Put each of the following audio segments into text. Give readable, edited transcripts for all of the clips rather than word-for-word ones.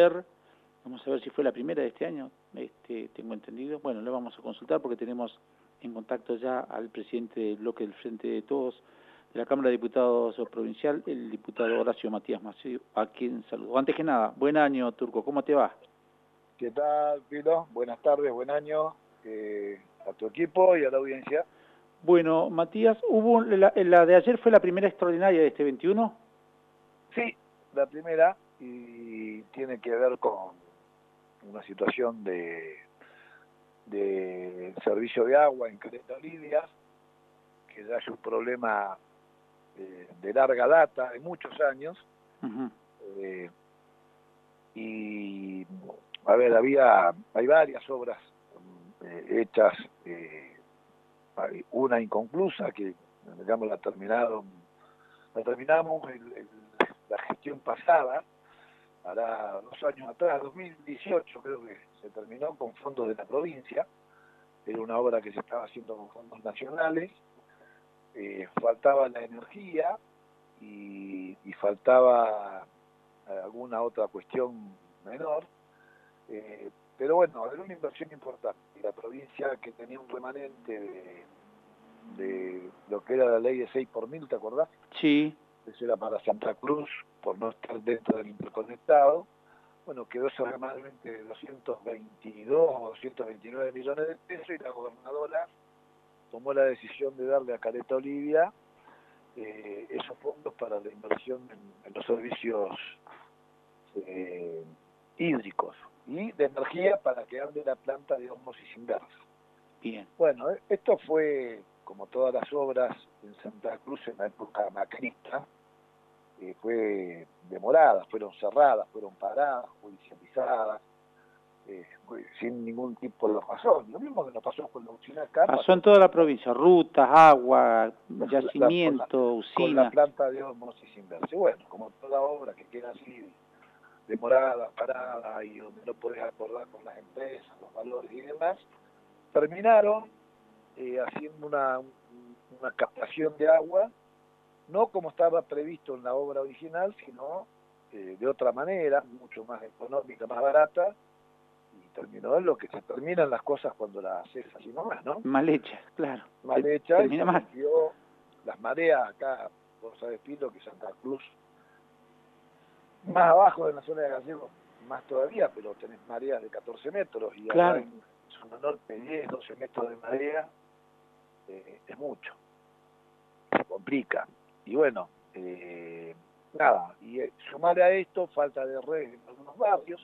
ayer. Vamos a ver si fue la primera de este año, tengo entendido. Bueno, lo vamos a consultar porque tenemos en contacto ya al presidente del bloque del Frente de Todos de la Cámara de Diputados Provincial, el diputado Horacio Matías Macedo, a quien saludo. Antes que nada, buen año, Turco, ¿cómo te va? ¿Qué tal, Pilo? Buenas tardes, buen año a tu equipo y a la audiencia. Bueno, Matías, la de ayer fue la primera extraordinaria de este 21. Sí, la primera, y tiene que ver con una situación de servicio de agua en Caleta Olivia, que ya es un problema de larga data, de muchos años. Y, a ver, hay varias obras hechas, hay una inconclusa que, digamos, la terminamos la gestión pasada, hará 2 años atrás, 2018 creo que se terminó con fondos de la provincia. Era una obra que se estaba haciendo con fondos nacionales, faltaba la energía y faltaba alguna otra cuestión menor, pero bueno, era una inversión importante. Y la provincia, que tenía un remanente de lo que era la ley de 6 por 1000, ¿te acordás? Sí. Eso era para Santa Cruz, por no estar dentro del interconectado. Bueno, quedó ese remanente de 222 o 229 millones de pesos, y la gobernadora tomó la decisión de darle a Caleta Olivia esos fondos para la inversión en los servicios hídricos y de energía para que ande la planta de ósmosis inversa. Bien. Bueno, esto fue, como todas las obras en Santa Cruz en la época macrista, fue demorada, fueron cerradas, fueron paradas, judicializadas, sin ningún tipo de razón. Lo mismo que nos pasó con la usina acá. Pasó en toda la provincia, rutas, agua, yacimiento, usina. Con la planta de ósmosis inversa. Bueno, como toda obra que queda así, demorada, parada, y donde no podés acordar con las empresas, los valores y demás, terminaron haciendo una captación de agua, no como estaba previsto en la obra original, sino de otra manera, mucho más económica, más barata, y terminó en lo que se terminan las cosas cuando las haces así nomás, ¿no? Mal hecha, claro. Mal hecha, termina y se mal. rompió las mareas acá, vos sabés, Pilo, que Santa Cruz, más abajo de la zona de Gallegos, más todavía, pero tenés mareas de 14 metros, y claro. allá en zona norte 10, 12 metros de marea, es mucho, se complica. Y bueno, nada, y sumar a esto falta de red en algunos barrios.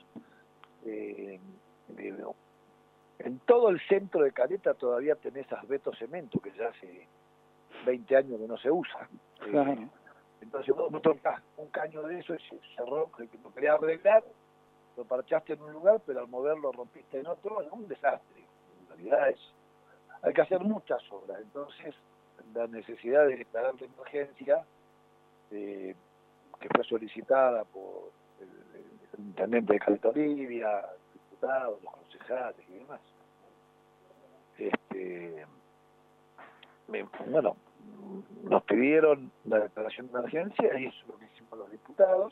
En todo el centro de Caleta todavía tenés asbesto cemento, que ya hace 20 años que no se usa. Claro. Entonces vos tocás un caño de eso y se cerró, que lo querías arreglar, lo parchaste en un lugar, pero al moverlo rompiste en otro. Es un desastre. En realidad hay que hacer muchas obras. Entonces la necesidad de declarar de emergencia, que fue solicitada por el intendente de Caleta Olivia, diputados, los concejales y demás. Bueno, nos pidieron la declaración de emergencia, y eso es lo que hicimos los diputados.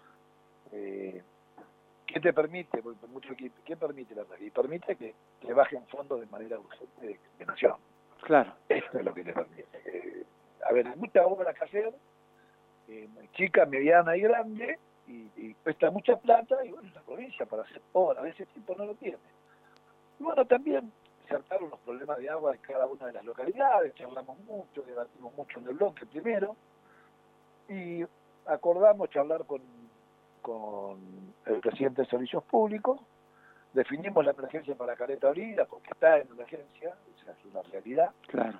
¿Qué te permite? ¿Qué permite la ley? Permite que bajen fondos de manera urgente de nación. Claro. Esto es lo que te permite. A ver, hay mucha obra que hacer, chica, mediana y grande, y cuesta mucha plata, y bueno, la provincia para hacer obra de ese tipo no lo tiene. Y bueno, también se trataron los problemas de agua de cada una de las localidades, charlamos mucho, debatimos mucho en el bloque primero, y acordamos charlar con el presidente de Servicios Públicos, definimos la emergencia para Caleta Olivia, porque está en emergencia, esa es una realidad. Claro.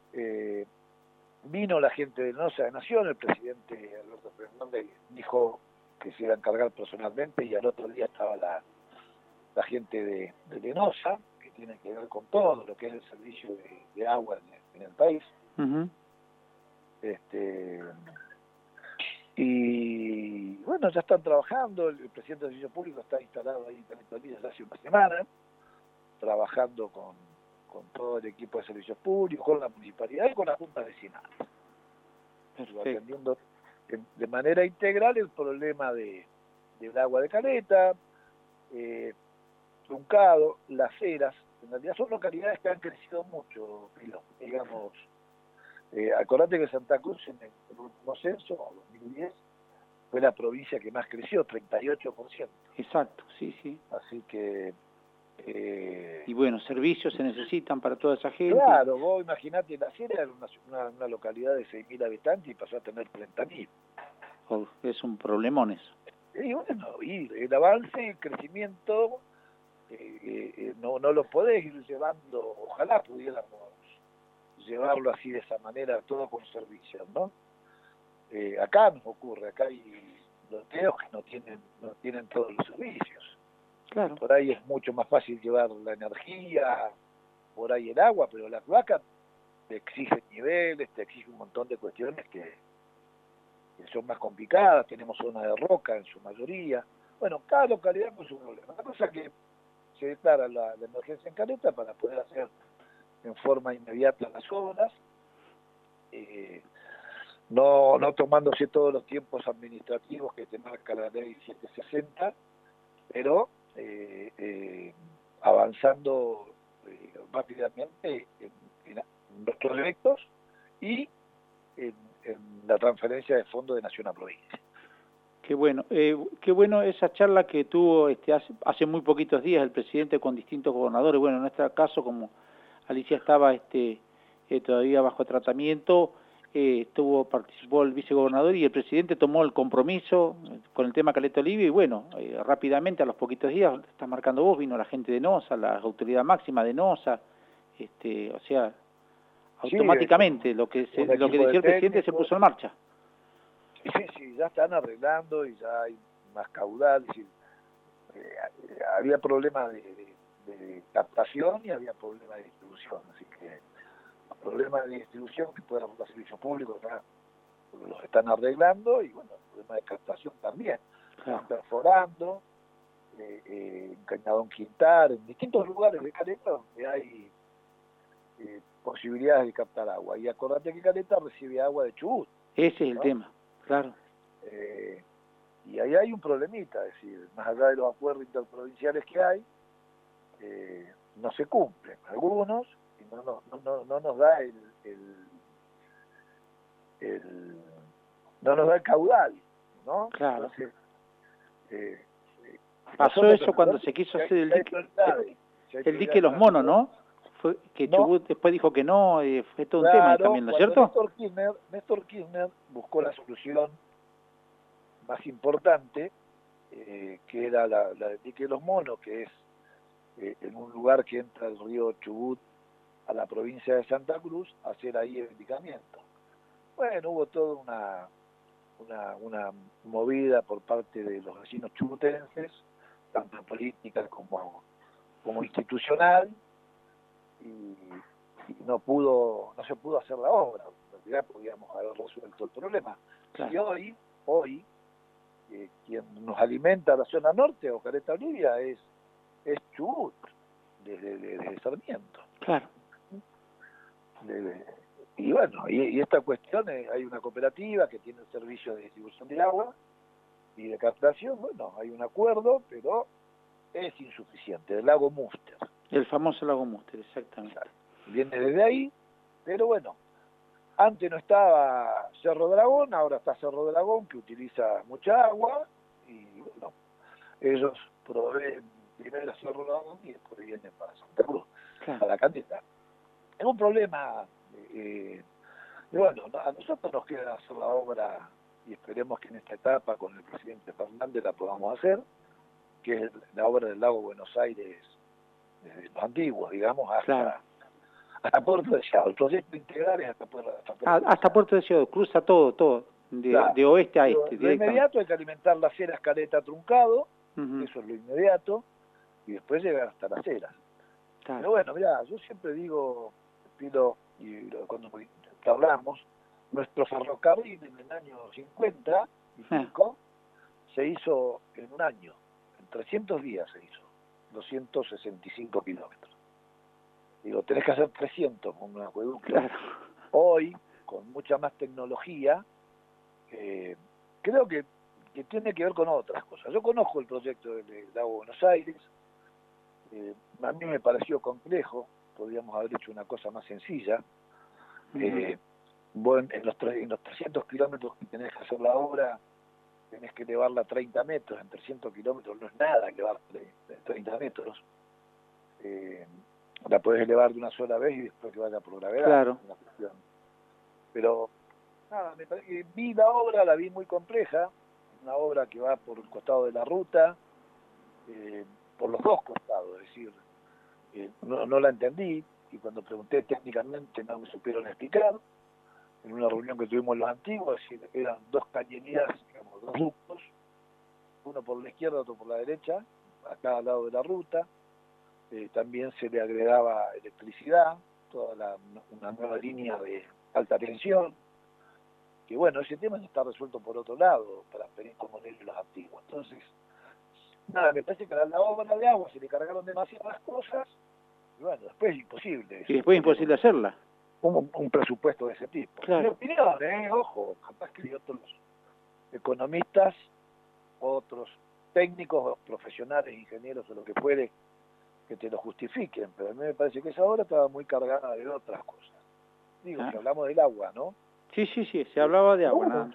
Vino la gente de NOSA de Nación, el presidente Alberto Fernández dijo que se iba a encargar personalmente, y al otro día estaba la gente de NOSA, que tiene que ver con todo lo que es el servicio de agua en el país. Y bueno, ya están trabajando. El presidente de Servicios Públicos está instalado ahí en Caleta Olivia desde hace una semana, trabajando con todo el equipo de Servicios Públicos, con la municipalidad y con la Junta Vecinal, atendiendo de manera integral el problema del agua de Caleta, Truncado, Las Heras, en realidad son localidades que han crecido mucho, digamos. Acordate que Santa Cruz en el último censo, 2010, fue la provincia que más creció, 38%. Exacto, sí, sí. Así que... y bueno, servicios se necesitan para toda esa gente. Claro, vos imaginate, Las Heras era una localidad de 6.000 habitantes y pasó a tener 30.000. Oh, es un problemón eso. Y bueno, y el avance, el crecimiento, no lo podés ir llevando, ojalá pudiéramos llevarlo así de esa manera, todo con servicios, ¿no? Acá nos ocurre, acá hay loteos que no tienen todos los servicios. Claro. Por ahí es mucho más fácil llevar la energía, por ahí el agua, pero la cloaca te exige niveles, te exige un montón de cuestiones que son más complicadas. Tenemos zona de roca en su mayoría. Bueno, cada localidad con su problema. La cosa es que se declara la emergencia en Caleta para poder hacer en forma inmediata las obras, no tomándose todos los tiempos administrativos que te marca la ley 760, pero avanzando rápidamente en los proyectos y en la transferencia de fondos de nación a provincia. Qué bueno esa charla que tuvo hace muy poquitos días el presidente con distintos gobernadores. Bueno, en nuestro caso, como Alicia estaba todavía bajo tratamiento, participó el vicegobernador y el presidente tomó el compromiso con el tema Caleta Olivia y bueno, rápidamente a los poquitos días, estás marcando vos, vino la gente de NOSA, la autoridad máxima de NOSA, o sea, automáticamente lo que decía el presidente se puso en marcha. Sí, ya están arreglando y ya hay más caudal. Había problemas de captación y había problemas de distribución, así que los problemas de distribución que puedan los servicios públicos acá los están arreglando y bueno, el problema de captación también. Están perforando en Cañadón Quintar, en distintos lugares de Caleta donde hay posibilidades de captar agua. Y acordate que Caleta recibe agua de Chubut. Ese es el tema, claro. Y ahí hay un problemita, es decir, más allá de los acuerdos interprovinciales que hay, no se cumplen algunos y no nos da no nos da el caudal, ¿no? Claro. Entonces, pasó eso cuando se quiso hacer el dique de los monos, ¿no? Fue que no. Chubut después dijo que no, fue todo un tema también, ¿no es cierto? Néstor Kirchner buscó la solución más importante, que era la del dique de los monos, que es en un lugar que entra el río Chubut a la provincia de Santa Cruz, hacer ahí el indicamiento. Bueno, hubo toda una movida por parte de los vecinos chubutenses, tanto política como institucional, y no se pudo hacer la obra. En realidad podíamos haber resuelto el problema. Claro. Y hoy quien nos alimenta la zona norte o Caleta Olivia es Chubut, desde Sarmiento. Claro. Y bueno, y esta cuestión, hay una cooperativa que tiene el servicio de distribución de agua y de captación. Bueno, hay un acuerdo, pero es insuficiente, el lago Múster. El famoso lago Múster, exactamente. Exacto. Viene desde ahí, pero bueno, antes no estaba Cerro Dragón, ahora está Cerro Dragón, que utiliza mucha agua, y bueno, ellos proveen primero a Cerro Dragón y después vienen para Santa Cruz, claro, para Caleta. Es un problema, y bueno, a nosotros nos queda hacer la obra, y esperemos que en esta etapa con el presidente Fernández la podamos hacer, que es la obra del lago Buenos Aires, desde los antiguos, digamos, hasta Puerto Deseado. El proyecto integral es hasta Puerto Deseado, cruza todo, de oeste a este. Lo inmediato hay que alimentar las Heras Caleta Truncado, eso es lo inmediato, y después llegar hasta las Heras. Claro. Pero bueno, mirá, yo siempre digo, Pilo, y cuando hablamos, nuestro ferrocarril en el año 50 y pico se hizo en un año, en 300 días se hizo, 265 kilómetros. Digo, tenés que hacer 300 con un acueducto. Claro. Hoy, con mucha más tecnología, creo que que tiene que ver con otras cosas. Yo conozco el proyecto del Lago Buenos Aires, a mí me pareció complejo, podríamos haber hecho una cosa más sencilla. Vos en los 300 kilómetros que tenés que hacer la obra, tenés que elevarla 30 metros, en 300 kilómetros no es nada elevar 30 metros. La podés elevar de una sola vez y después que vaya por gravedad. Claro. Pero, nada, vi la obra, la vi muy compleja, una obra que va por el costado de la ruta, por los dos costados, es decir, no la entendí, y cuando pregunté técnicamente no me supieron explicar. En una reunión que tuvimos los antiguos, eran dos cañerías, digamos, dos ductos, uno por la izquierda, otro por la derecha, a cada lado de la ruta. También se le agregaba electricidad, una nueva línea de alta tensión, que bueno, ese tema ya está resuelto por otro lado, para pedir como de los antiguos. Entonces, nada, me parece que a la obra de agua se le cargaron demasiadas cosas, y bueno, después es imposible. Y después es imposible hacerla. Un presupuesto de ese tipo. Claro. Mi opinión, ojo, capaz que hay otros economistas, otros técnicos, profesionales, ingenieros o lo que fuere, que te lo justifiquen, pero a mí me parece que esa obra estaba muy cargada de otras cosas. Digo, si hablamos del agua, ¿no? Sí, se hablaba de agua, nada más.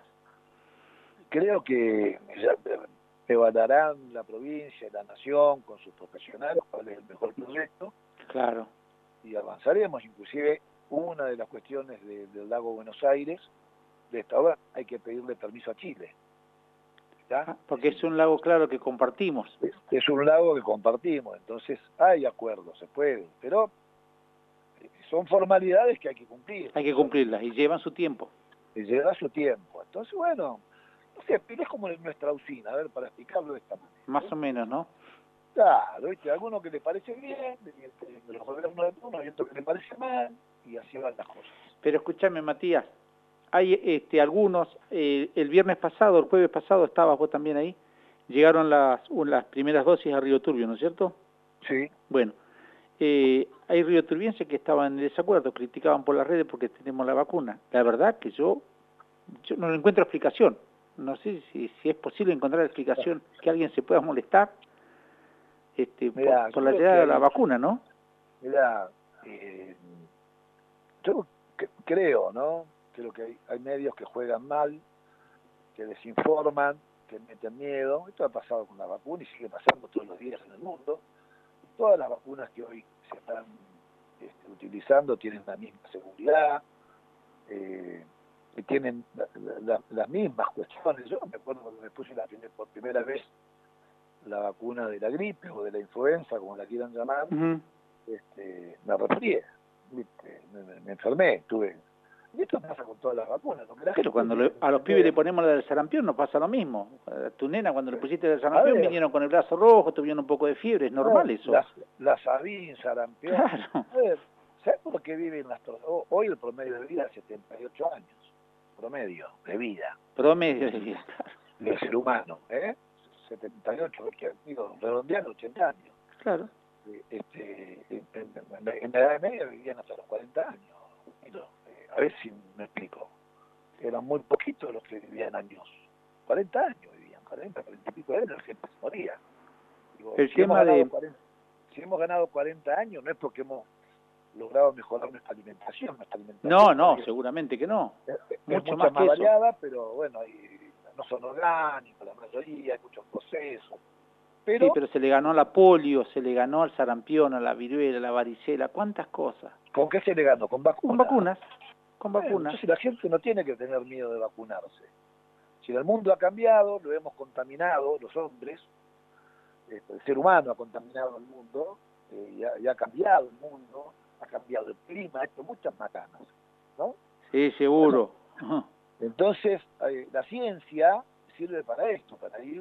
Creo que evaluarán la provincia y la nación con sus profesionales cuál es el mejor proyecto. Claro. Y avanzaremos, inclusive una de las cuestiones del Lago Buenos Aires, de esta obra, hay que pedirle permiso a Chile. Porque es un lago, claro, que compartimos. Es un lago que compartimos, entonces hay acuerdos, se puede, pero son formalidades que hay que cumplir. Hay que cumplirlas y llevan su tiempo. Y lleva su tiempo. Entonces, bueno, no sé, pero es como nuestra usina, a ver, para explicarlo de esta manera. Más o menos, ¿no? Claro, ¿viste? Alguno que le parece bien, de los gobiernos de turno, y otro que le parece mal, y así van las cosas. Pero escúchame, Matías, hay algunos, el viernes pasado, el jueves pasado, estabas vos también ahí, llegaron las primeras dosis a Río Turbio, ¿no es cierto? Sí. Bueno, hay rioturbienses que estaban en desacuerdo, criticaban por las redes porque tenemos la vacuna. La verdad que yo no le encuentro explicación. No sé si es posible encontrar explicación que alguien se pueda molestar Mirá, por la llegada de la vacuna, ¿no? Mira, yo creo, ¿no? Creo que hay medios que juegan mal, que desinforman, que meten miedo. Esto ha pasado con la vacuna y sigue pasando todos los días en el mundo. Todas las vacunas que hoy se están utilizando tienen la misma seguridad, y tienen las mismas cuestiones. Yo me acuerdo cuando me puse por primera vez la vacuna de la gripe o de la influenza, como la quieran llamar, me resfrié, me enfermé, y esto pasa con todas las vacunas. Pero cuando a los pibes le ponemos la del sarampión no pasa lo mismo. A tu nena cuando le pusiste el sarampión vinieron con el brazo rojo, tuvieron un poco de fiebre, es normal eso. La Sabin, sarampión. Claro. A ver, ¿sabes por qué viven hoy el promedio de vida es 78 años? Promedio de vida. Promedio de vida. Del ser humano, 78, digo, redondeando 80 años. Claro. En la Edad Media vivían hasta los 40 años. A ver si me explico. Eran muy poquitos los que vivían años. 40 años vivían, 40 y pico de años, la gente se moría. Digo, el tema si hemos ganado 40 años, no es porque hemos logrado mejorar nuestra alimentación. No, seguramente que no. Es mucho más que variada, eso. pero bueno, no son orgánicos, la mayoría, hay muchos procesos. Sí, pero se le ganó a la polio, se le ganó al sarampión, a la viruela, a la varicela, ¿cuántas cosas? ¿Con qué se le ganó? ¿Con vacunas? Con vacunas. Entonces la gente no tiene que tener miedo de vacunarse. Si el mundo ha cambiado, lo hemos contaminado, los hombres, el ser humano ha contaminado el mundo, y ha cambiado el mundo, ha cambiado el clima, ha hecho muchas macanas, ¿no? Sí, seguro. Bueno, entonces, la ciencia sirve para esto, para ir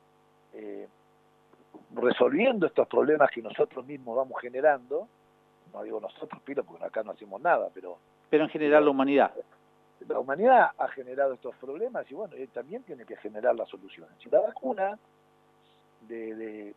resolviendo estos problemas que nosotros mismos vamos generando. No digo nosotros, Pilo, porque acá no hacemos nada, pero en general la humanidad. La humanidad ha generado estos problemas y bueno, él también tiene que generar las soluciones. Si la vacuna del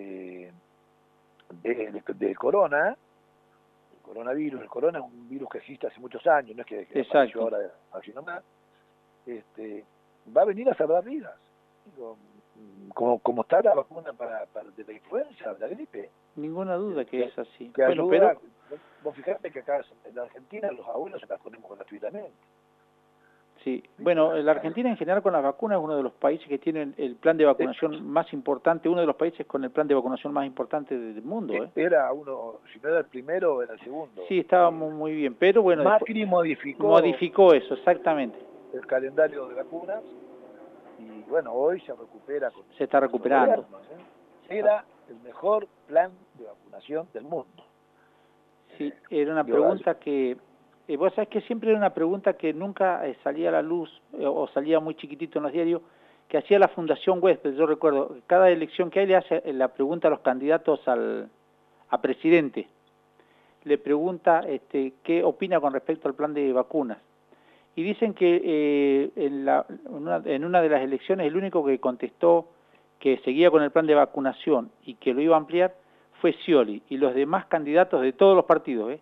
coronavirus, el corona es un virus que existe hace muchos años, no es que apareció ahora así nomás, va a venir a salvar vidas. Digo, como está la vacuna de la influenza, de la gripe. Ninguna duda que es así. Que bueno, ayuda, pero vos fijate que acá en Argentina los abuelos se las ponemos gratuitamente. sí, bueno, la Argentina en general con las vacunas es uno de los países que tienen el plan de vacunación más importante, uno de los países con el plan de vacunación más importante del mundo. Era uno, si no era el primero, era el segundo. Sí, estábamos muy bien, pero bueno, Macri modificó eso, exactamente. El calendario de vacunas y bueno, hoy se recupera con se está recuperando. Gobierno, Era el mejor plan de vacunación del mundo. Sí, era una pregunta que, vos sabés que siempre era una pregunta que nunca salía a la luz o salía muy chiquitito en los diarios, que hacía la Fundación Huésped. Yo recuerdo, cada elección que hay le hace la pregunta a los candidatos a presidente. Le pregunta qué opina con respecto al plan de vacunas. Y dicen que en una de las elecciones el único que contestó que seguía con el plan de vacunación y que lo iba a ampliar fue Scioli, y los demás candidatos de todos los partidos,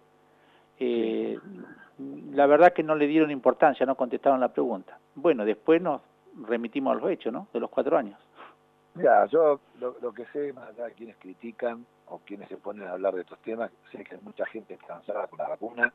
la verdad que no le dieron importancia, no contestaron la pregunta. Bueno, después nos remitimos a los hechos, ¿no?, de los 4 años. Ya, yo lo que sé, más allá de quienes critican o quienes se ponen a hablar de estos temas, sé que hay mucha gente cansada con la vacuna.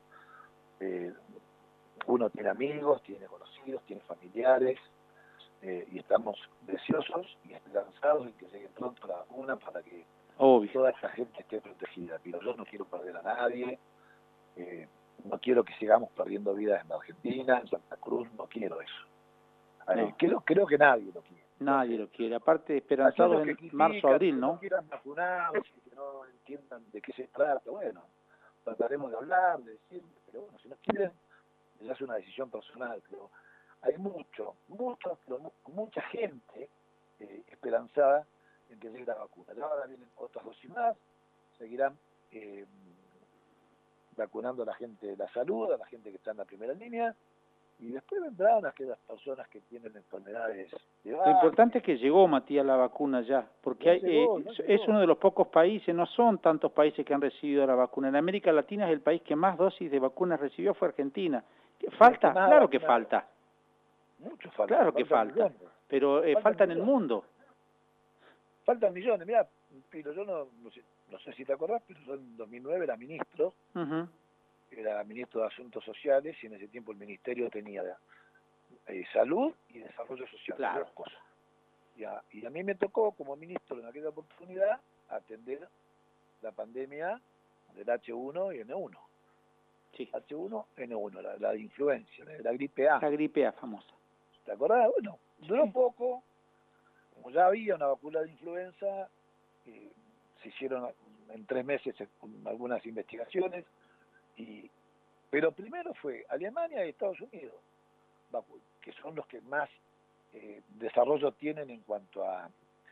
Uno tiene amigos, tiene conocidos, tiene familiares, y estamos deseosos y esperanzados en que llegue pronto la vacuna para que toda esta gente esté protegida. Pero yo no quiero perder a nadie, no quiero que sigamos perdiendo vidas en la Argentina, en Santa Cruz, no quiero eso. No. Creo que nadie lo quiere. Nadie lo quiere, aparte esperanzados en marzo, abril, ¿no? Que no quieran vacunados y que no entiendan de qué se trata, bueno, trataremos de hablar, de decir, pero bueno, si no quieren, ya es una decisión personal, pero hay mucha gente esperanzada en que llegue la vacuna. Ya ahora vienen otras dosis más, seguirán vacunando a la gente de la salud, a la gente que está en la primera línea, y después vendrán aquellas personas que tienen enfermedades de base. Lo importante es que llegó, Matías, la vacuna ya, porque es uno de los pocos países, no son tantos países que han recibido la vacuna. En América Latina es el país que más dosis de vacunas recibió, fue Argentina. ¿Falta? Claro que falta. Mucho falta. Claro que falta, pero falta en el mundo. Faltan millones, mirá, Pilo, yo no sé si te acordás, pero yo en 2009 era ministro, era ministro de Asuntos Sociales, y en ese tiempo el ministerio tenía Salud y Desarrollo Social. Claro. Cosas. Y a mí me tocó, como ministro en aquella oportunidad, atender la pandemia del H1 y N1. Sí. H1N1, la influencia, la gripe A. La gripe A famosa. ¿Te acordás? Bueno, duró poco, como ya había una vacuna de influenza, se hicieron en 3 meses algunas investigaciones, pero primero fue Alemania y Estados Unidos, que son los que más desarrollo tienen en cuanto a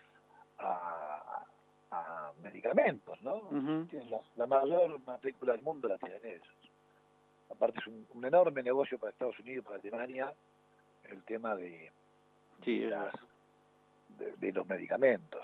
medicamentos, ¿no? La mayor matrícula del mundo la tienen ellos. Aparte es un enorme negocio para Estados Unidos y para Alemania el tema de los medicamentos.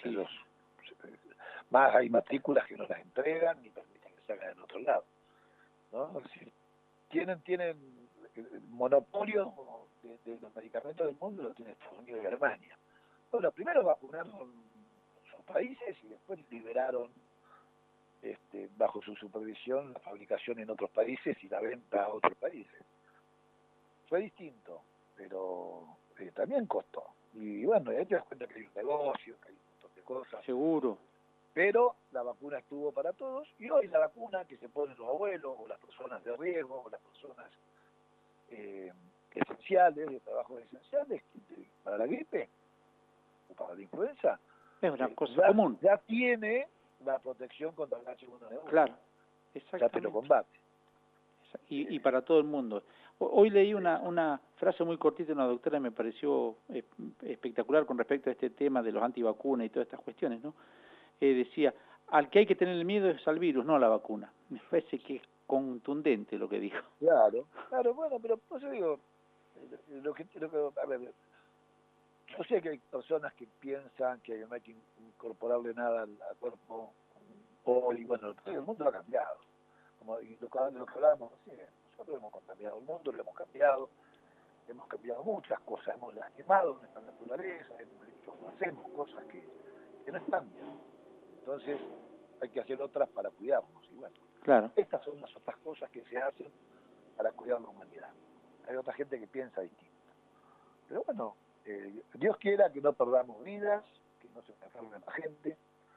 Más hay matrículas que no las entregan ni permiten que se hagan en otro lado, ¿no? Tienen el monopolio de los medicamentos del mundo, lo tiene Estados Unidos y Alemania. Bueno, primero vacunaron sus países y después liberaron bajo su supervisión la fabricación en otros países y la venta a otros países. Fue distinto, pero también costó. Y bueno, ahí te das cuenta que hay un negocio, que hay un montón de cosas. Seguro. Pero la vacuna estuvo para todos, y hoy la vacuna que se ponen los abuelos, o las personas de riesgo, o las personas esenciales, de trabajos esenciales, para la gripe, o para la influenza, es una cosa común. Ya tiene la protección contra el H1N1. Claro, exactamente. Ya te lo combate. Y para todo el mundo. Hoy leí una frase muy cortita de una doctora que me pareció espectacular con respecto a este tema de los antivacunas y todas estas cuestiones, ¿no? Decía, al que hay que tener miedo es al virus, no a la vacuna. Me parece que es contundente lo que dijo. Claro, bueno, pero por eso digo, a ver, yo sé que hay personas que piensan que no hay que incorporarle nada al cuerpo hoy, bueno, el mundo ha cambiado, como lo que hablábamos recién, nosotros hemos cambiado el mundo, lo hemos cambiado, hemos cambiado muchas cosas, hemos lastimado nuestra naturaleza, hacemos cosas que no están bien. Entonces hay que hacer otras para cuidarnos. Y bueno, claro. estas son las otras cosas que se hacen para cuidar la humanidad. Hay otra gente que piensa distinto. Pero bueno, Dios quiera que no perdamos vidas, que no se enferme la gente,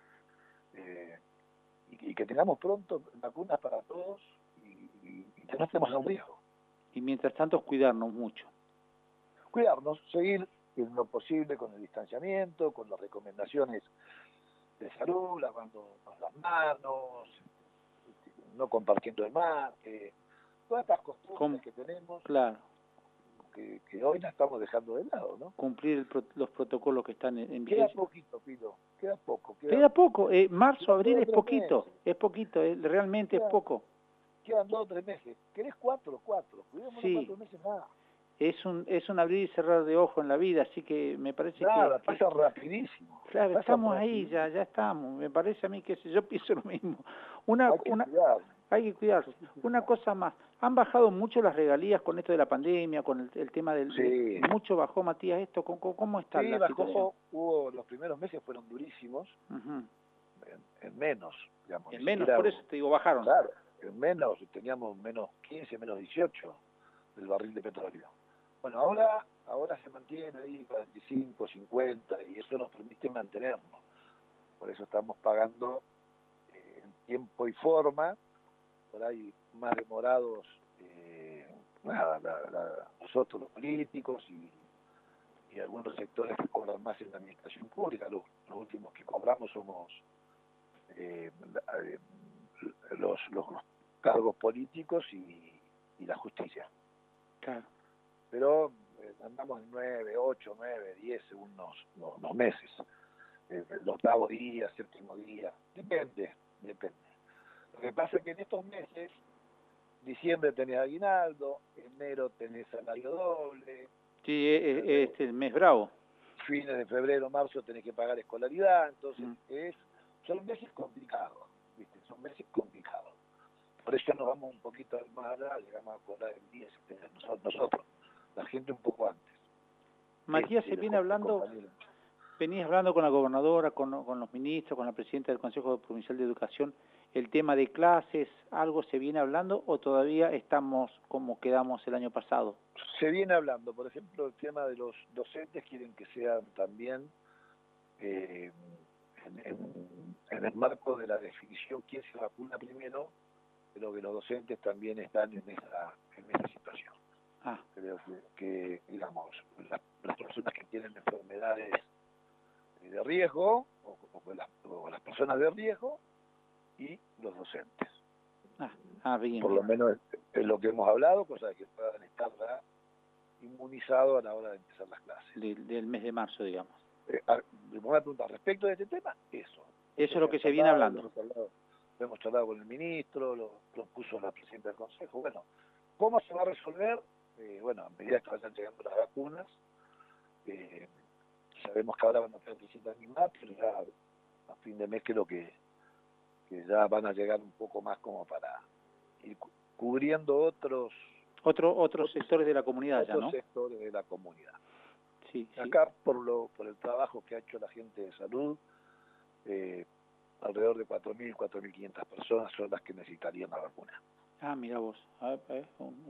y que tengamos pronto vacunas para todos y que no estemos en riesgo. Y mientras tanto cuidarnos mucho. Cuidarnos, seguir en lo posible con el distanciamiento, con las recomendaciones de salud, lavándonos las manos, no compartiendo el mate, todas estas costumbres que tenemos, claro, que hoy la estamos dejando de lado, ¿no? Cumplir los protocolos que están en vigencia. Queda poquito, Pilo, queda poco. Queda poco, marzo, abril es poquito, realmente es poco. Quedan 2 o 3 meses. ¿Querés 4? Cuidémonos 4 meses más. Es un abrir y cerrar de ojos en la vida, así que me parece pasa rapidísimo. Claro, estamos ahí, ya estamos. Me parece a mí que yo pienso lo mismo. Hay que cuidarse. Una cosa más, han bajado mucho las regalías con esto de la pandemia, con el tema del... Sí. Mucho bajó, Matías, esto. ¿Cómo está la situación? Los primeros meses fueron durísimos, en menos, digamos. En menos, por eso te digo, bajaron. Claro, en menos, teníamos menos 15, menos 18 del barril de petróleo. Bueno, ahora se mantiene ahí 45, 50 y eso nos permite mantenernos. Por eso estamos pagando en tiempo y forma, por ahí más demorados nosotros los políticos y algunos sectores que cobran más en la administración pública. Los últimos que cobramos somos los cargos políticos y la justicia. Claro. Pero andamos en 9, 8, 9, 10 según los meses. Los octavo día, séptimo día, depende. Lo que pasa es que en estos meses, diciembre tenés aguinaldo, enero tenés salario doble. Sí, es el mes bravo. Fines de febrero, marzo tenés que pagar escolaridad, entonces son meses complicados, ¿viste? Son meses complicados. Por eso nos vamos un poquito más allá, llegamos a cobrar el día nosotros, la gente un poco antes. Matías, se viene hablando, venías hablando con la gobernadora, con los ministros, con la presidenta del Consejo Provincial de Educación, el tema de clases, ¿algo se viene hablando o todavía estamos como quedamos el año pasado? Se viene hablando, por ejemplo, el tema de los docentes quieren que sean también en el marco de la definición quién se vacuna primero, pero que los docentes también están en esa situación. Creo que digamos, las personas que tienen enfermedades de riesgo, o las personas de riesgo, y los docentes. Bien. Por lo menos es lo que hemos hablado, cosa de que puedan estar inmunizados a la hora de empezar las clases. Del mes de marzo, digamos. Me voy a preguntar, respecto de este tema, eso es lo que se viene hablando. Hemos charlado con el ministro, lo puso la presidenta del Consejo. Bueno, ¿cómo se va a resolver? A medida que vayan llegando las vacunas, sabemos que ahora van a tener 300.000 más, pero ya a fin de mes creo que ya van a llegar un poco más como para ir cubriendo otros sectores de la comunidad ya, ¿no? Otros sectores de la comunidad. Sí. Acá, por el trabajo que ha hecho la gente de salud, alrededor de 4.000, 4.500 personas son las que necesitarían la vacuna. Mira vos. Un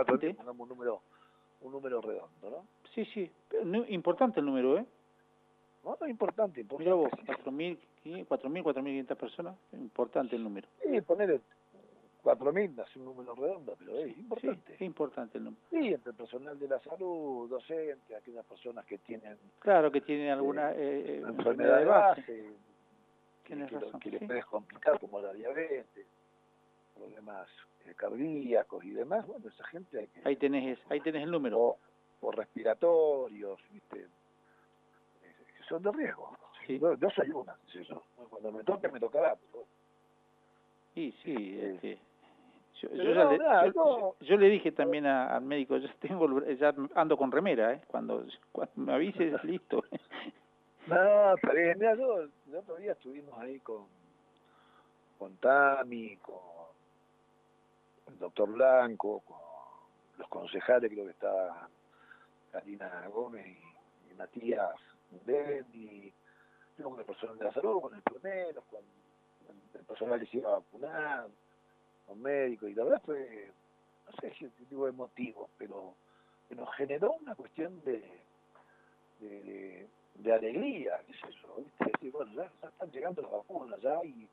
número redondo, ¿no? Sí. Importante el número, ¿eh? No, importante. Mira vos, 4.000, 4.500 personas, importante el número. Sí, poner 4.000 es un número redondo, pero es importante. Sí, es importante el número. Sí, entre el personal de la salud, docentes, aquellas personas que tienen... Claro, que tienen alguna enfermedad de base, que les sí. puedes complicar, como la diabetes, problemas cardíacos y demás. Bueno, esa gente hay que... Ahí tenés el número. O respiratorios, ¿viste? Son de riesgo. Sí. Yo soy una, eso. Cuando me toque, me tocará. Sí. Yo le dije también al médico, ya ando con remera, cuando me avises, listo. No, está bien. Mira, el otro día estuvimos ahí con Tami, con el doctor Blanco, con los concejales, creo que estaban Karina Gómez y Matías Levi, luego con el personal de la salud, con enfermeros, con el personal que se iba a vacunar, con médicos, y la verdad fue, no sé si tipo emotivo, pero nos generó una cuestión de alegría, qué sé yo, ¿viste? Decir, bueno, ya están llegando las vacunas, ya hay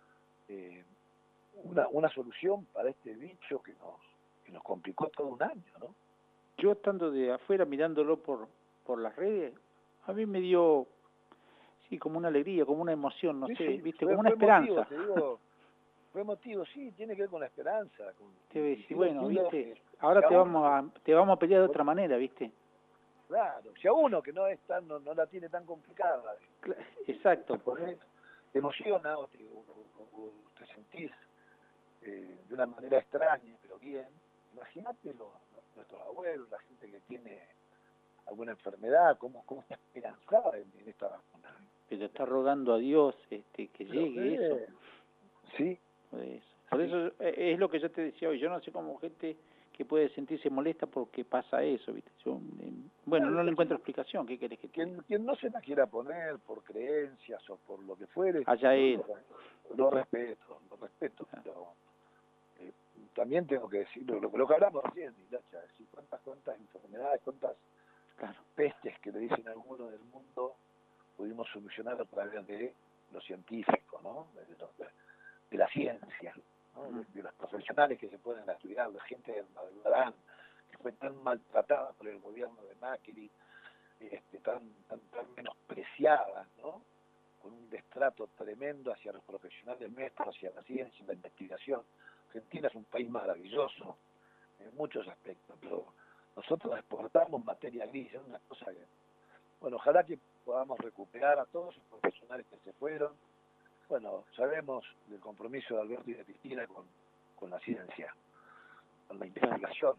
una solución para este bicho que nos complicó todo un año, ¿no? Yo estando de afuera mirándolo por las redes, a mí me dio, sí, como una alegría, como una emoción, no Sí, sé, sí, viste, como una emotivo, esperanza. te digo, fue emotivo, sí, tiene que ver con la esperanza. Te ves, Y y sigo bueno, diciendo viste, que ahora a uno, te vamos a pelear de otra manera, viste. claro, si a uno que no es tan, no la tiene tan complicada, Exacto. te emociona o te sentís de una manera extraña, pero bien. Imagínate nuestros abuelos, la gente que tiene alguna enfermedad, cómo está esperanzada en esta vacuna. Pero está rogando a Dios que Pero, llegue eso. Sí. Por eso es lo que yo te decía hoy. Yo no sé cómo gente que puede sentirse molesta porque pasa eso, ¿viste? Yo, bueno, no le encuentro explicación. ¿Qué querés que te diga? Quien no se la quiera poner por creencias o por lo que fuere, Allá yo él. lo respeto, pero también tengo que decir lo que hablamos recién, Hilacha, decir cuántas enfermedades, cuántas pestes que le dicen a algunos del mundo pudimos solucionar a través de los científicos, ¿no? De la ciencia, ¿no? De los profesionales que se pueden estudiar, la gente de Madurán, que fue tan maltratada por el gobierno de Macri, tan menospreciada, ¿no? Con un destrato tremendo hacia los profesionales nuestros, hacia la ciencia y la investigación. Argentina es un país maravilloso en muchos aspectos, pero nosotros exportamos materia gris, es una cosa que, bueno, ojalá que podamos recuperar a todos los profesionales que se fueron. Bueno, sabemos del compromiso de Alberto y de Cristina con la ciencia, con la investigación,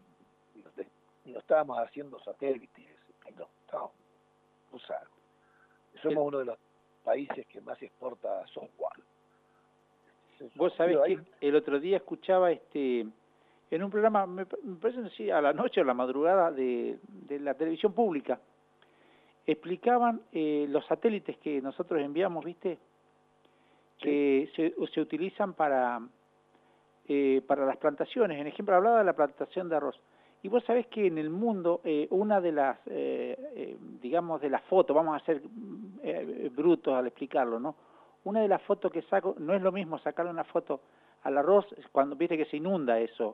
y lo estábamos haciendo satélites, y lo estábamos usando. Somos uno de los países que más exporta software. Vos sabés que el otro día escuchaba en un programa, me parece así, a la noche o a la madrugada de la televisión pública, explicaban los satélites que nosotros enviamos, ¿viste? Que se utilizan para las plantaciones. En ejemplo, hablaba de la plantación de arroz. Y vos sabés que en el mundo, una de las, digamos, de las fotos, vamos a ser brutos al explicarlo, ¿no? Una de las fotos que saco, no es lo mismo sacarle una foto al arroz cuando viste que se inunda eso.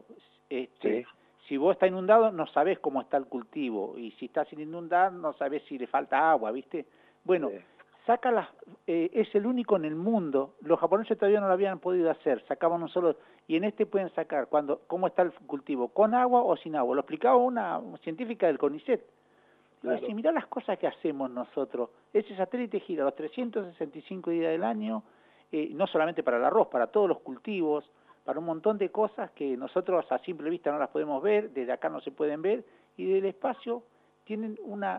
Si vos está inundado, no sabés cómo está el cultivo. Y si está sin inundar, no sabés si le falta agua, ¿viste? Bueno, saca es el único en el mundo, los japoneses todavía no lo habían podido hacer, sacaban un solo, y en este pueden sacar cómo está el cultivo, con agua o sin agua. Lo explicaba una científica del CONICET. Claro. Digo, mirá las cosas que hacemos nosotros. Ese satélite gira los 365 días del año, no solamente para el arroz, para todos los cultivos, para un montón de cosas que nosotros a simple vista no las podemos ver, desde acá no se pueden ver, y del espacio tienen una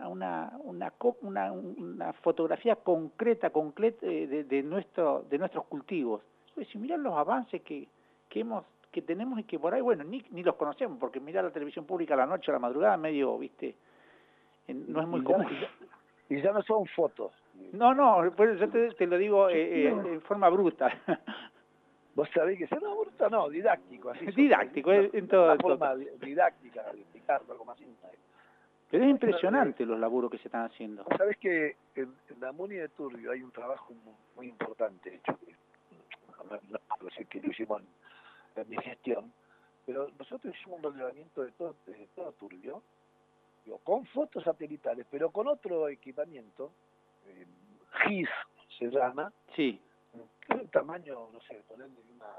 fotografía concreta de nuestros cultivos. Pues si mirá los avances que tenemos y que por ahí, bueno, ni los conocemos, porque mirar la televisión pública a la noche, a la madrugada, medio, viste, no es muy común. Y ya no son fotos. No, pues yo te lo digo en forma bruta. Vos sabés que no, bruta no, didáctico. Así didáctico, en todo. Una forma didáctica de explicarlo, algo más simple. Pero es impresionante los laburos que se están haciendo. Sabés que en la MUNI de Turbio hay un trabajo muy importante hecho, no puedo decir que lo hicimos en mi gestión, pero nosotros hicimos un relevamiento de todo Turbio, con fotos satelitales, pero con otro equipamiento, GIS se llama, que es el tamaño, no sé, ponerle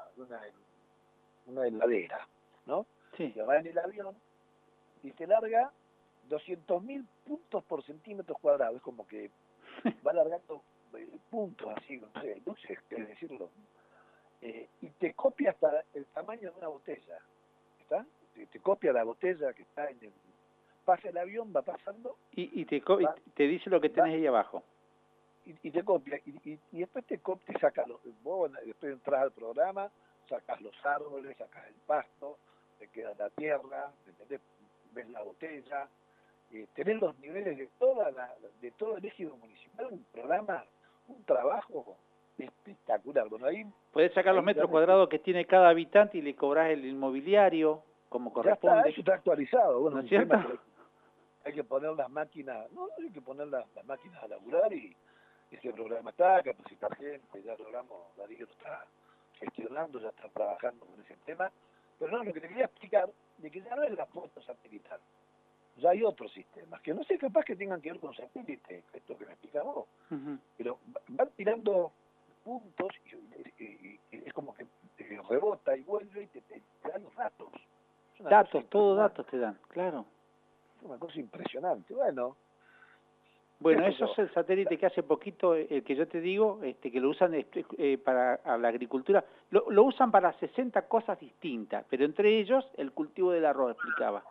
una heladera, ¿no? Que va en el avión y te larga 200.000 puntos por centímetros cuadrados, es como que va largando puntos así, no sé qué decirlo, y te copia hasta el tamaño de una botella, ¿está? Te copia la botella que está en el... Pasa el avión, va pasando... Y te dice lo que tenés ahí abajo. Y te copia, y después te saca, vos después entras al programa, sacas los árboles, sacas el pasto, te queda la tierra, ¿entendés? Ves la botella, tener los niveles de todo el ejido municipal, un programa, un trabajo espectacular. Bueno, Podés sacar los metros cuadrados que tiene cada habitante y le cobrás el inmobiliario como ya está, corresponde. eso está actualizado. Bueno, ¿No es un cierto? tema que hay que poner las máquinas, no, hay que poner las máquinas a laburar y ese programa está, capacitar gente, ya logramos, Darío lo está gestionando, ya está trabajando con ese tema. Pero no, lo que te quería explicar, de que ya no es la foto satelital, ya hay otros sistemas, que no sé, capaz que tengan que ver con satélite, esto que me explicas vos, pero van tirando puntos y es como que rebota y vuelve y te dan los datos. Datos, todos datos te dan, claro. Es una cosa impresionante. Bueno, eso es el satélite que hace poquito, el que yo te digo, que lo usan para la agricultura. Lo usan para 60 cosas distintas, pero entre ellos el cultivo del arroz, explicaba.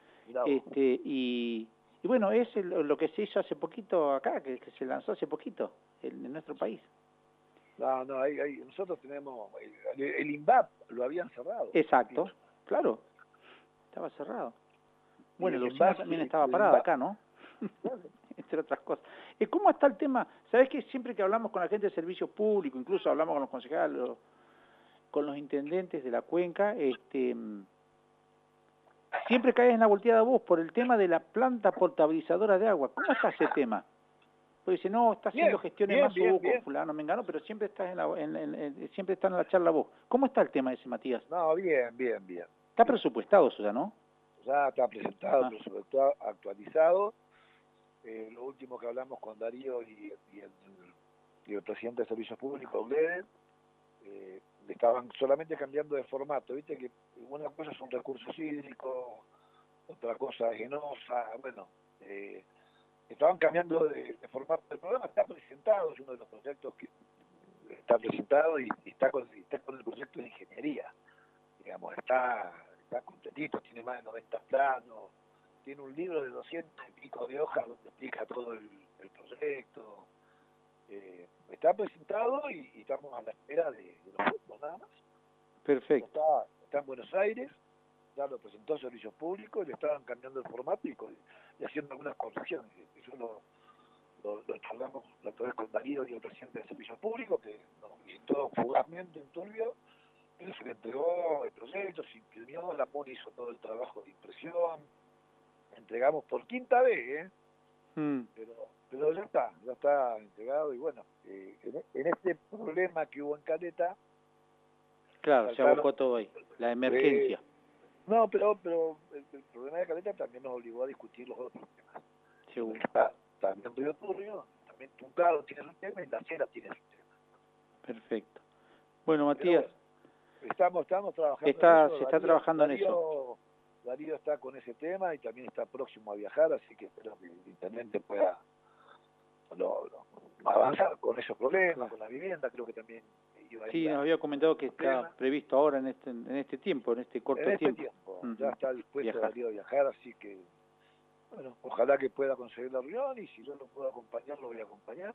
Y bueno, es lo que se hizo hace poquito acá, que se lanzó hace poquito en nuestro país. No, nosotros tenemos, el INVAP lo habían cerrado. Exacto, claro, estaba cerrado. Bueno, la usina también estaba parada acá, ¿no? Entre otras cosas. ¿Cómo está el tema? ¿Sabés que siempre que hablamos con la gente de servicios públicos, incluso hablamos con los concejales, con los intendentes de la cuenca, siempre caes en la volteada vos por el tema de la planta potabilizadora de agua? ¿Cómo está ese tema? Pues dice, no, está haciendo gestiones más con fulano, mengano, pero siempre estás siempre está en la charla vos. ¿Cómo está el tema ese, Matías? No, bien. Está presupuestado eso ya, ¿no? Ya está presentado, presupuestado, actualizado. Lo último que hablamos con Darío y el presidente de Servicios Públicos, Gleden, estaban solamente cambiando de formato. Viste que una cosa son recursos hídricos, otra cosa es genosa, bueno, estaban cambiando de formato. El programa está presentado, es uno de los proyectos que está presentado y está con el proyecto de ingeniería. Digamos, está contentito, tiene más de 90 planos, tiene un libro de 200 y pico de hojas donde explica todo el proyecto. Está presentado y estamos a la espera de los fondos nada más. Perfecto. Está en Buenos Aires, ya lo presentó Servicios Públicos, le estaban cambiando el formato y haciendo algunas correcciones. Eso lo charlamos la otra vez con Darío y el presidente de Servicios Públicos, que nos visitó fugazmente en Turbio. Él se le entregó el proyecto, se imprimió, la MON hizo todo el trabajo de impresión, entregamos por quinta vez, pero ya está entregado y bueno, en este problema que hubo en Caleta... Claro, se abocó todo ahí, la emergencia. No, pero el problema de Caleta también nos obligó a discutir los otros temas. Seguro. También Río Turbio, también Tuncado tiene su tema y La Cera tiene su tema. Perfecto. Bueno, Matías... Estamos trabajando se está trabajando en eso. Darío está con ese tema y también está próximo a viajar, así que espero que el intendente pueda avanzar con esos problemas, con la vivienda, creo que también iba a ir. Sí, nos había comentado que está previsto ahora en este tiempo, en este corto tiempo. Ya está dispuesto Darío a viajar, así que, bueno, ojalá que pueda conseguir la reunión y si yo lo puedo acompañar, lo voy a acompañar.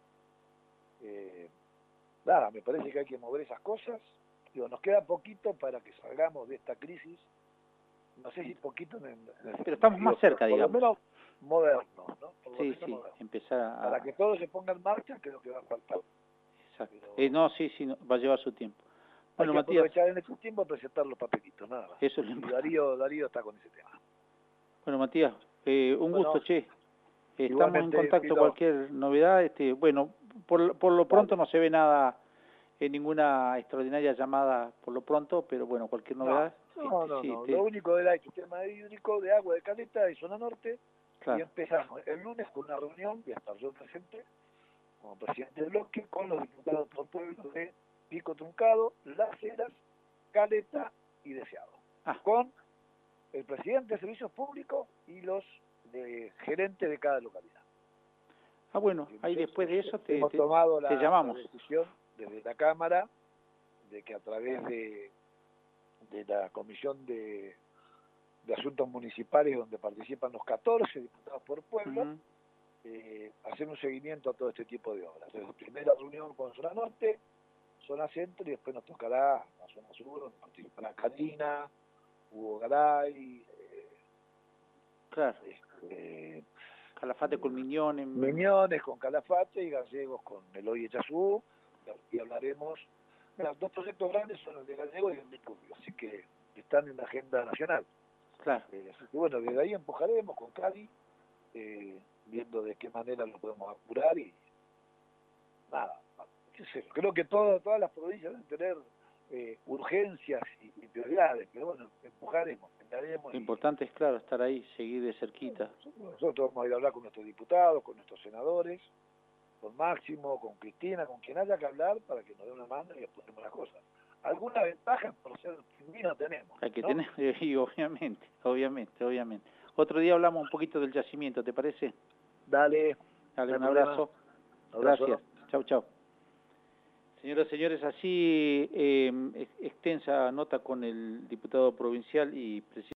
Nada, me parece que hay que mover esas cosas. Digo, nos queda poquito para que salgamos de esta crisis, no sé si poquito pero estamos más cerca, digamos. Por lo menos modernos, ¿no? Sí, empezar a... Para que todo se ponga en marcha, creo que va a faltar. Exacto. No, sí, va a llevar su tiempo. Bueno, hay que Matías, aprovechar en este tiempo a presentar los papelitos, nada más. Eso es lo importante. Darío está con ese tema. Bueno, Matías, un gusto, che. Estamos en contacto, Pito. Cualquier novedad. Bueno, por lo pronto no se ve nada, ninguna extraordinaria llamada por lo pronto, pero bueno, cualquier novedad. No. Lo único era el sistema hídrico de agua de Caleta de zona norte. Claro. Y empezamos el lunes con una reunión, voy a estar yo presente como presidente del bloque, con los diputados por pueblo de Pico Truncado, Las Heras, Caleta y Deseado. Con el presidente de Servicios Públicos y los gerentes de cada localidad. Bueno, ahí después de eso hemos tomado te llamamos. La decisión desde la Cámara de que a través de la Comisión de Asuntos Municipales, donde participan los 14 diputados por pueblo, hacer un seguimiento a todo este tipo de obras. Desde primera reunión con Zona Norte, Zona Centro, y después nos tocará a Zona Sur, donde participará Karina, Hugo Garay, claro. Calafate con Miñones. Miñones con Calafate y Gallegos con Eloy Echazú, y hablaremos. Los dos proyectos grandes son el de Gallegos y el de Turbio, así que están en la agenda nacional. Claro. Así que bueno, desde ahí empujaremos con Cali, viendo de qué manera lo podemos apurar y nada, qué sé, creo que todas las provincias deben tener urgencias y prioridades, pero bueno, empujaremos, Lo importante es, claro, estar ahí, seguir de cerquita. Nosotros vamos a ir a hablar con nuestros diputados, con nuestros senadores, con Máximo, con Cristina, con quien haya que hablar para que nos dé una mano y exponemos las cosas. Alguna ventaja por ser no tenemos. Hay que ¿no? tener, y obviamente. Otro día hablamos un poquito del yacimiento, ¿te parece? Dale. Dale, un abrazo. Gracias. Chau. Señoras y señores, así extensa nota con el diputado provincial y presidente